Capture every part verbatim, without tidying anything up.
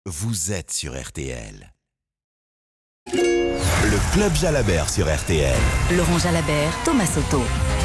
vous êtes sur R T L. Le Club Jalabert sur R T L. Laurent Jalabert, Thomas Soto.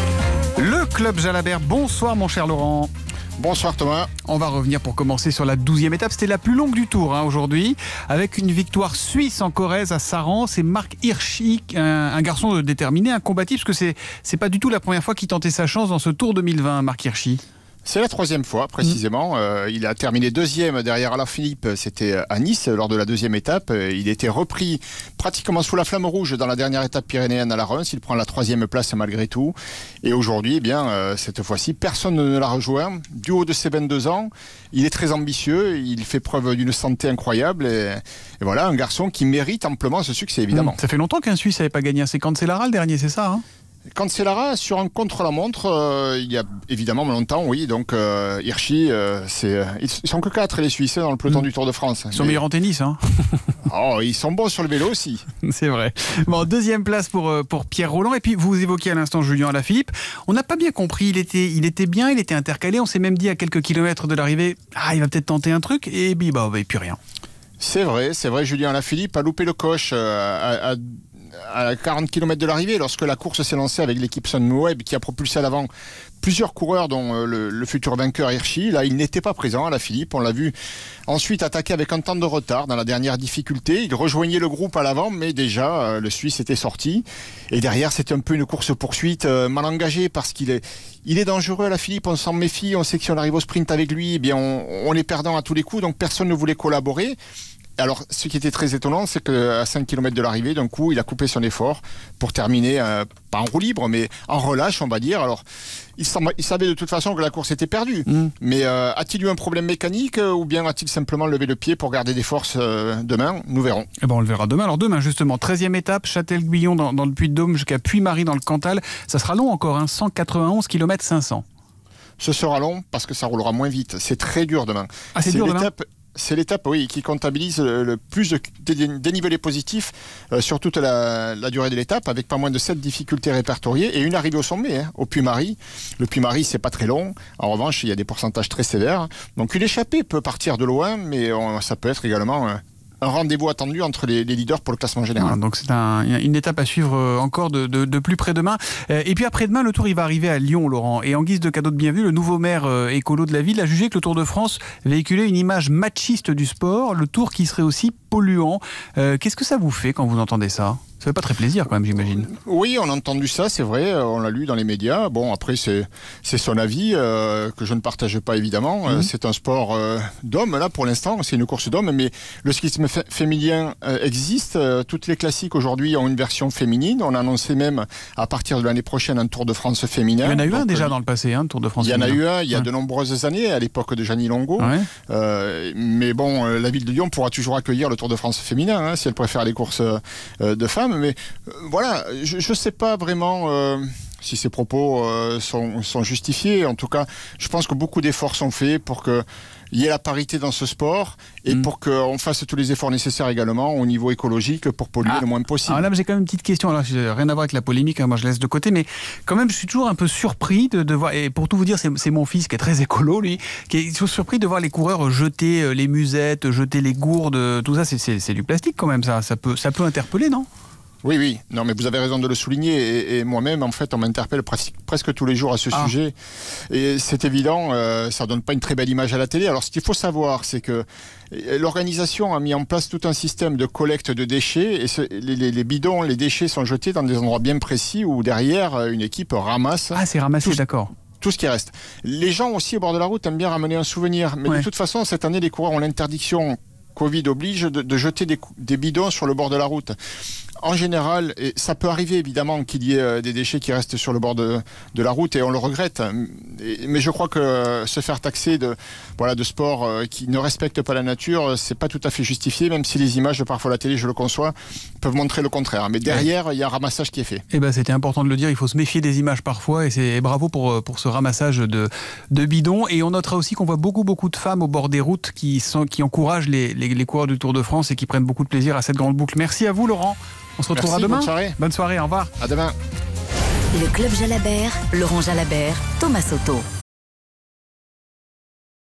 Le Club Jalabert, bonsoir mon cher Laurent. Bonsoir Thomas. On va revenir pour commencer sur la douzième étape. C'était la plus longue du tour hein, aujourd'hui, avec une victoire suisse en Corrèze à Saran. C'est Marc Hirschi, un, un garçon déterminé, un combatif, parce que c'est, c'est pas du tout la première fois qu'il tentait sa chance dans ce Tour deux mille vingt, Marc Hirschi. C'est la troisième fois, précisément. Mmh. Euh, il a terminé deuxième derrière Alaphilippe. C'était à Nice, lors de la deuxième étape. Il était repris pratiquement sous la flamme rouge dans la dernière étape pyrénéenne à la Reims. Il prend la troisième place malgré tout. Et aujourd'hui, eh bien, euh, cette fois-ci, personne ne l'a rejoint. Du haut de ses vingt-deux ans, il est très ambitieux. Il fait preuve d'une santé incroyable. Et, et voilà, un garçon qui mérite amplement ce succès, évidemment. Mmh. Ça fait longtemps qu'un Suisse n'avait pas gagné. C'est Cancellara le dernier, c'est ça hein? Cancellara sur un contre-la-montre, euh, il y a évidemment longtemps, oui. Donc euh, Hirschi, euh, c'est, ils sont que quatre les Suisses dans le peloton mmh. du Tour de France. Ils sont Mais... meilleurs en tennis, hein. Oh, ils sont bons sur le vélo aussi. C'est vrai. Bon, deuxième place pour pour Pierre Rolland. Et puis vous évoquiez à l'instant Julien Alaphilippe. On n'a pas bien compris. Il était il était bien, il était intercalé. On s'est même dit à quelques kilomètres de l'arrivée, ah, il va peut-être tenter un truc. Et puis bah, et puis rien. C'est vrai, c'est vrai. Julien Alaphilippe a loupé le coche euh, à, à... à quarante kilomètres de l'arrivée, lorsque la course s'est lancée avec l'équipe Sunweb qui a propulsé à l'avant plusieurs coureurs, dont le, le futur vainqueur Hirschi. Là, il n'était pas présent, Alaphilippe. On l'a vu ensuite attaquer avec un temps de retard dans la dernière difficulté. Il rejoignait le groupe à l'avant, mais déjà, euh, le Suisse était sorti. Et derrière, c'était un peu une course-poursuite euh, mal engagée parce qu'il est, il est dangereux, Alaphilippe. On s'en méfie. On sait que si on arrive au sprint avec lui, eh bien, on, on est perdant à tous les coups. Donc, personne ne voulait collaborer. Alors, ce qui était très étonnant, c'est qu'à cinq kilomètres de l'arrivée, d'un coup, il a coupé son effort pour terminer, euh, pas en roue libre, mais en relâche, on va dire. Alors, il, il savait de toute façon que la course était perdue. Mmh. Mais euh, a-t-il eu un problème mécanique euh, ou bien a-t-il simplement levé le pied pour garder des forces euh, demain? Nous verrons. Eh ben, on le verra demain. Alors demain, justement, treizième étape, Châtel-Guyon dans, dans le Puy-de-Dôme jusqu'à Puy-Marie dans le Cantal. Ça sera long encore, hein, cent quatre-vingt-onze kilomètres cinq cents. Ce sera long parce que ça roulera moins vite. C'est très dur demain. Ah, c'est, c'est dur l'étape... demain C'est l'étape, oui, qui comptabilise le plus de dénivelé positif euh, sur toute la, la durée de l'étape, avec pas moins de sept difficultés répertoriées et une arrivée au sommet, hein, au Puy-Marie. Le Puy-Marie, c'est pas très long. En revanche, il y a des pourcentages très sévères. Donc une échappée peut partir de loin, mais on, ça peut être également euh, un rendez-vous attendu entre les, les leaders pour le classement général. Ah, donc c'est un, une étape à suivre encore de, de, de plus près demain. Et puis après-demain, le Tour il va arriver à Lyon, Laurent. Et en guise de cadeau de bienvenue, le nouveau maire écolo de la ville a jugé que le Tour de France véhiculait une image machiste du sport, le Tour qui serait aussi polluant. Euh, qu'est-ce que ça vous fait quand vous entendez ça ? Ça fait pas très plaisir quand même, j'imagine. Oui, on a entendu ça, c'est vrai, on l'a lu dans les médias. Bon, après, c'est, c'est son avis, euh, que je ne partage pas évidemment. Mmh. C'est un sport euh, d'hommes, là, pour l'instant, c'est une course d'hommes, mais le cyclisme f- féminin euh, existe. Euh, toutes les classiques aujourd'hui ont une version féminine. On a annoncé même, à partir de l'année prochaine, un Tour de France féminin. Il y en a eu Donc, un déjà euh, dans le passé, un Tour de France féminin. Il y en féminin. a eu un il y a ouais. de nombreuses années, à l'époque de Jeannie Longo. Ouais. Euh, mais bon, la ville de Lyon pourra toujours accueillir le Tour de France féminin, hein, si elle préfère les courses euh, de femmes. Mais euh, voilà, je ne sais pas vraiment euh, si ces propos euh, sont, sont justifiés. En tout cas, je pense que beaucoup d'efforts sont faits pour qu'il y ait la parité dans ce sport et mmh. pour qu'on fasse tous les efforts nécessaires également au niveau écologique pour polluer ah, le moins possible. Alors là, j'ai quand même une petite question. Alors, rien à voir avec la polémique, hein, moi je laisse de côté, mais quand même, je suis toujours un peu surpris de, de voir, et pour tout vous dire, c'est, c'est mon fils qui est très écolo, lui, qui est toujours surpris de voir les coureurs jeter les musettes, jeter les gourdes, tout ça, c'est, c'est, c'est du plastique quand même, ça, ça peut, ça peut interpeller, non ? Oui, oui. Non, mais vous avez raison de le souligner. Et, et moi-même, en fait, on m'interpelle presque, presque tous les jours à ce ah. sujet. Et c'est évident, euh, ça donne pas une très belle image à la télé. Alors, ce qu'il faut savoir, c'est que l'organisation a mis en place tout un système de collecte de déchets. Et ce, les, les, les bidons, les déchets sont jetés dans des endroits bien précis où derrière, une équipe ramasse. Ah, c'est ramassé, tout, d'accord. Tout ce qui reste. Les gens aussi au bord de la route aiment bien ramener un souvenir. Mais ouais. de toute façon, cette année, les coureurs ont l'interdiction. Covid oblige de, de jeter des, des bidons sur le bord de la route. En général, et ça peut arriver évidemment qu'il y ait euh, des déchets qui restent sur le bord de, de la route et on le regrette. Et, mais je crois que se faire taxer de, voilà, de sport euh, qui ne respecte pas la nature, c'est pas tout à fait justifié, même si les images, parfois la télé, je le conçois, peuvent montrer le contraire. Mais derrière, il y a un ramassage qui est fait. Eh ben, c'était important de le dire, il faut se méfier des images parfois et, c'est, et bravo pour, pour ce ramassage de, de bidons. Et on notera aussi qu'on voit beaucoup, beaucoup de femmes au bord des routes qui, sont, qui encouragent les, les, les coureurs du Tour de France et qui prennent beaucoup de plaisir à cette grande boucle. Merci à vous, Laurent. On se retrouvera Merci, demain. Bonne soirée. Bonne soirée, au revoir. À demain. Le Club Jalabert, Laurent Jalabert, Thomas Soto.